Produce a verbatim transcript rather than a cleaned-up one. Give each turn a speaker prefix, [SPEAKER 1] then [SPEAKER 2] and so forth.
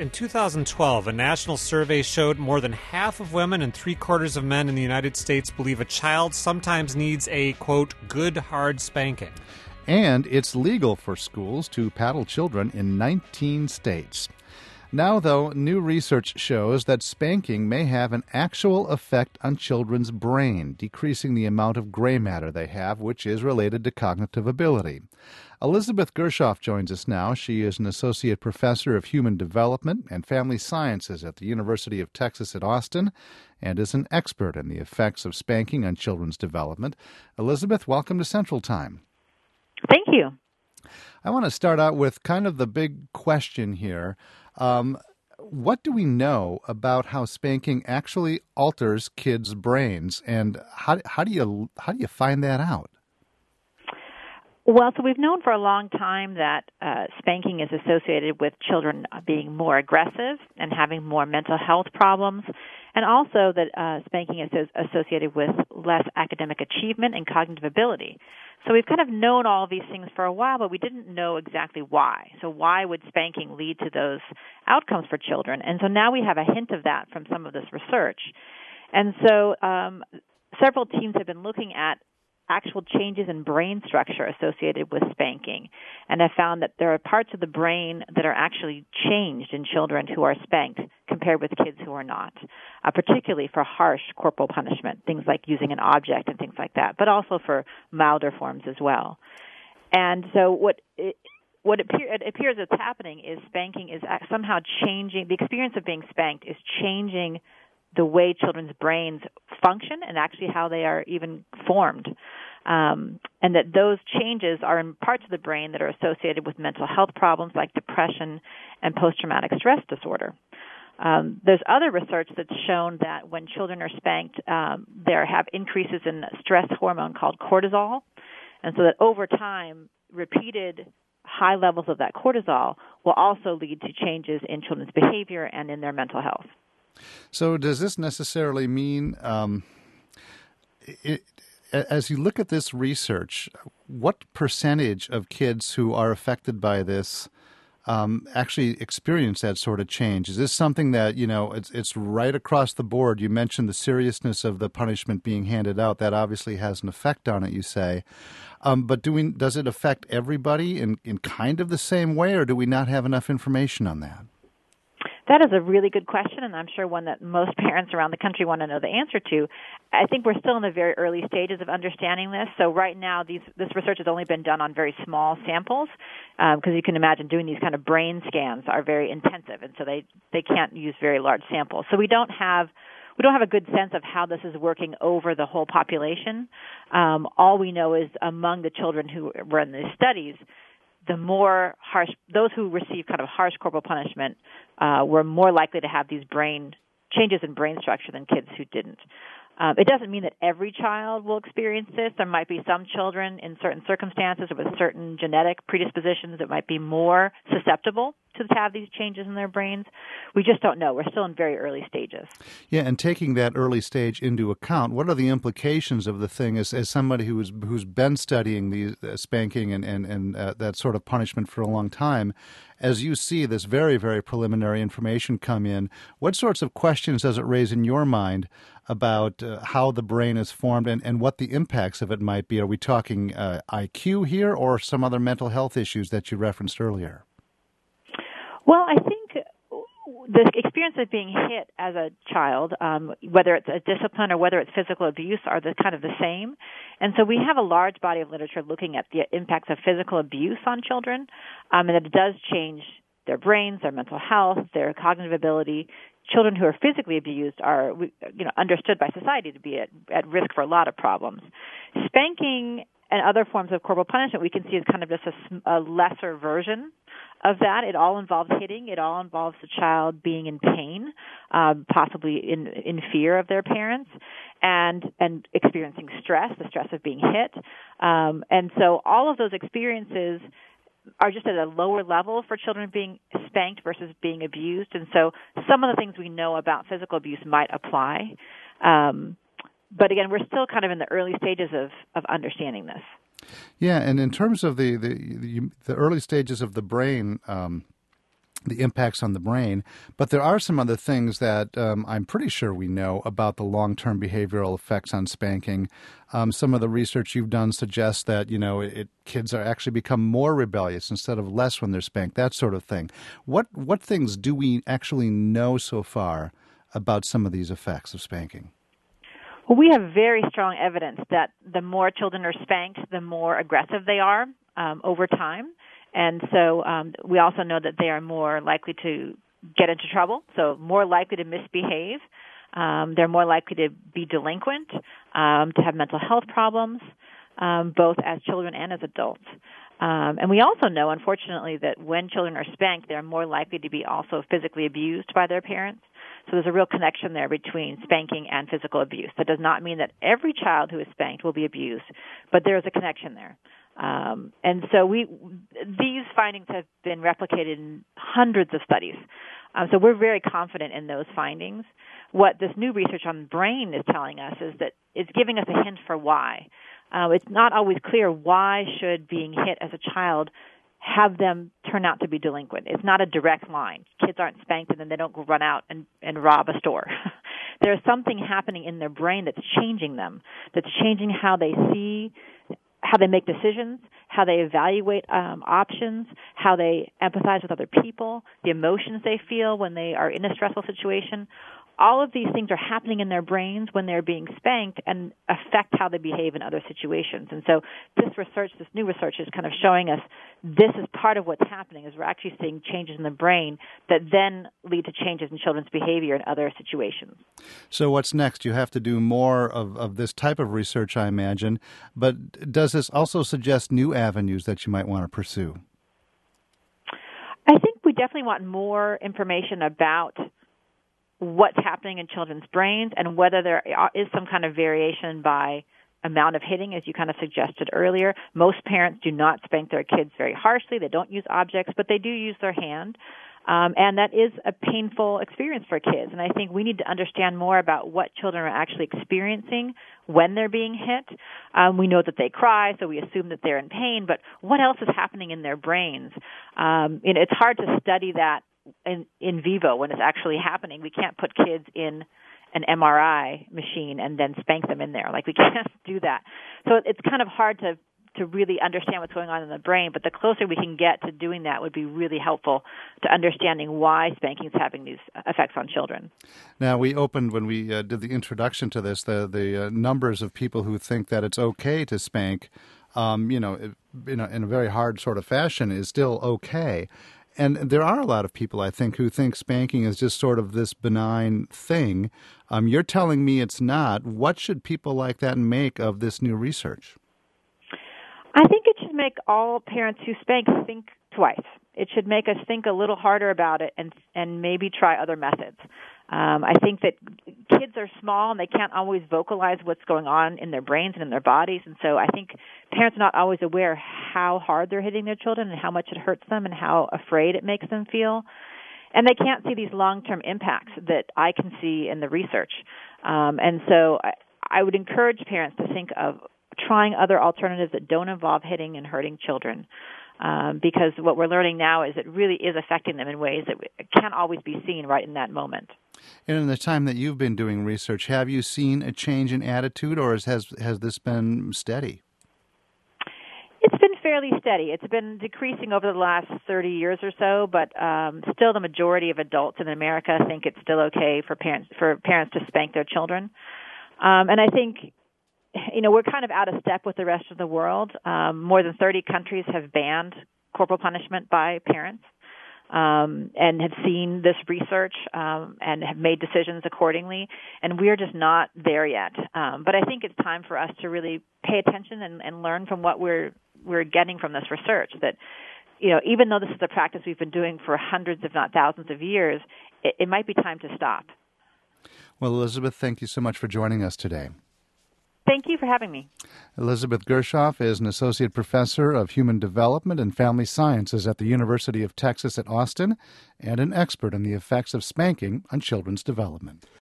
[SPEAKER 1] In two thousand twelve, a national survey showed more than half of women and three quarters of men in the United States believe a child sometimes needs a, quote, good hard spanking.
[SPEAKER 2] And it's legal for schools to paddle children in nineteen states. Now, though, new research shows that spanking may have an actual effect on children's brain, decreasing the amount of gray matter they have, which is related to cognitive ability. Elizabeth Gershoff joins us now. She is an associate professor of human development and family sciences at the University of Texas at Austin and is an expert in the effects of spanking on children's development. Elizabeth, welcome to Central Time.
[SPEAKER 3] Thank you.
[SPEAKER 2] I want to start out with kind of the big question here. Um, what do we know about how spanking actually alters kids' brains, and how how do you how do you find that out?
[SPEAKER 3] Well, so we've known for a long time that uh, spanking is associated with children being more aggressive and having more mental health problems, and also that uh, spanking is associated with less academic achievement and cognitive ability. So we've kind of known all of these things for a while, but we didn't know exactly why. So why would spanking lead to those outcomes for children? And so now we have a hint of that from some of this research. And so um, several teams have been looking at actual changes in brain structure associated with spanking, and have found that there are parts of the brain that are actually changed in children who are spanked compared with kids who are not, uh, particularly for harsh corporal punishment, things like using an object and things like that, but also for milder forms as well. And so what it, what it, appear, it appears is happening is spanking is somehow changing, the experience of being spanked is changing the way children's brains function and actually how they are even formed. Um, and that those changes are in parts of the brain that are associated with mental health problems like depression and post-traumatic stress disorder. Um, there's other research that's shown that when children are spanked, um, there have increases in stress hormone called cortisol, and so that over time, repeated high levels of that cortisol will also lead to changes in children's behavior and in their mental health.
[SPEAKER 2] So does this necessarily mean, um, it, as you look at this research, what percentage of kids who are affected by this um, actually experience that sort of change? Is this something that, you know, it's, it's right across the board? You mentioned the seriousness of the punishment being handed out. That obviously has an effect on it, you say. Um, but do we, does it affect everybody in, in kind of the same way, or do we not have enough information on that?
[SPEAKER 3] That is a really good question, and I'm sure one that most parents around the country want to know the answer to. I think we're still in the very early stages of understanding this. So right now, these, this research has only been done on very small samples, because um, you can imagine doing these kind of brain scans are very intensive, and so they, they can't use very large samples. So we don't have we don't have a good sense of how this is working over the whole population. Um, all we know is among the children who were in these studies, the more harsh, those who receive kind of harsh corporal punishment uh, were more likely to have these brain changes in brain structure than kids who didn't. Um, it doesn't mean that every child will experience this. There might be some children in certain circumstances or with certain genetic predispositions that might be more susceptible to have these changes in their brains. We just don't know. We're still in very early stages.
[SPEAKER 2] Yeah, and taking that early stage into account, what are the implications of the thing as, as somebody who's who's been studying the uh, spanking and, and, and uh, that sort of punishment for a long time? As you see this very, very preliminary information come in, what sorts of questions does it raise in your mind about uh, how the brain is formed and, and what the impacts of it might be? Are we talking uh, I Q here or some other mental health issues that you referenced earlier?
[SPEAKER 3] Well, I think the experience of being hit as a child, um, whether it's a discipline or whether it's physical abuse, are the kind of the same. And so we have a large body of literature looking at the impacts of physical abuse on children, um, and that it does change their brains, their mental health, their cognitive ability. Children who are physically abused are, you know, understood by society to be at, at risk for a lot of problems. Spanking and other forms of corporal punishment we can see as kind of just a, a lesser version of that. It all involves hitting. It all involves the child being in pain, um, possibly in, in fear of their parents, and and experiencing stress, the stress of being hit. Um, and so all of those experiences are just at a lower level for children being spanked versus being abused. And so some of the things we know about physical abuse might apply. Um, but again, we're still kind of in the early stages of, of understanding this.
[SPEAKER 2] Yeah, and in terms of the, the, the, the early stages of the brain um, the impacts on the brain. But there are some other things that um, I'm pretty sure we know about the long-term behavioral effects on spanking. Um, some of the research you've done suggests that, you know, it, kids are actually become more rebellious instead of less when they're spanked, that sort of thing. What what things do we actually know so far about some of these effects of spanking?
[SPEAKER 3] Well, we have very strong evidence that the more children are spanked, the more aggressive they are um, over time. And so um, we also know that they are more likely to get into trouble, so more likely to misbehave. Um, they're more likely to be delinquent, um, to have mental health problems, um, both as children and as adults. Um, and we also know, unfortunately, that when children are spanked, they're more likely to be also physically abused by their parents. So there's a real connection there between spanking and physical abuse. That does not mean that every child who is spanked will be abused, but there is a connection there. Um, and so we, these findings have been replicated in hundreds of studies. Um, so we're very confident in those findings. What this new research on the brain is telling us is that it's giving us a hint for why. Uh, it's not always clear why should being hit as a child have them turn out to be delinquent. It's not a direct line. Kids aren't spanked and then they don't go run out and, and rob a store. There's something happening in their brain that's changing them, that's changing how they see, how they make decisions, how they evaluate um, options, how they empathize with other people, the emotions they feel when they are in a stressful situation. All of these things are happening in their brains when they're being spanked and affect how they behave in other situations. And so this research, this new research is kind of showing us this is part of what's happening, is we're actually seeing changes in the brain that then lead to changes in children's behavior in other situations.
[SPEAKER 2] So what's next? You have to do more of, of this type of research, I imagine. But does this also suggest new avenues that you might want to pursue?
[SPEAKER 3] I think we definitely want more information about what's happening in children's brains and whether there is some kind of variation by amount of hitting, as you kind of suggested earlier. Most parents do not spank their kids very harshly. They don't use objects, but they do use their hand. Um, and that is a painful experience for kids. And I think we need to understand more about what children are actually experiencing when they're being hit. Um, we know that they cry, so we assume that they're in pain, but what else is happening in their brains? Um, you know, it's hard to study that in, in vivo when it's actually happening. We can't put kids in an M R I machine and then spank them in there. Like, we can't do that. So it's kind of hard to to really understand what's going on in the brain, but the closer we can get to doing that would be really helpful to understanding why spanking is having these effects on children.
[SPEAKER 2] Now, we opened, when we uh, did the introduction to this, the, the uh, numbers of people who think that it's okay to spank, um, you know, in a, in a very hard sort of fashion is still okay. And there are a lot of people, I think, who think spanking is just sort of this benign thing. Um, you're telling me it's not. What should people like that make of this new research?
[SPEAKER 3] I think it should make all parents who spank think twice. It should make us think a little harder about it and and maybe try other methods. Um, I think that kids are small and they can't always vocalize what's going on in their brains and in their bodies, and so I think parents are not always aware how hard they're hitting their children and how much it hurts them and how afraid it makes them feel. And they can't see these long-term impacts that I can see in the research. Um, and so I, I would encourage parents to think of trying other alternatives that don't involve hitting and hurting children, um, because what we're learning now is it really is affecting them in ways that can't always be seen right in that moment.
[SPEAKER 2] And in the time that you've been doing research, have you seen a change in attitude, or has has this been steady?
[SPEAKER 3] It's been fairly steady. It's been decreasing over the last thirty years or so, but um, still the majority of adults in America think it's still okay for parents for parents to spank their children. Um, and I think, you know, we're kind of out of step with the rest of the world. Um, more than thirty countries have banned corporal punishment by parents um, and have seen this research um, and have made decisions accordingly. And we're just not there yet. Um, but I think it's time for us to really pay attention and, and learn from what we're we're getting from this research. That, you know, even though this is a practice we've been doing for hundreds, if not thousands, of years, it, it might be time to stop.
[SPEAKER 2] Well, Elizabeth, thank you so much for joining us today.
[SPEAKER 3] Thank you for having me.
[SPEAKER 2] Elizabeth Gershoff is an associate professor of human development and family sciences at the University of Texas at Austin and an expert in the effects of spanking on children's development.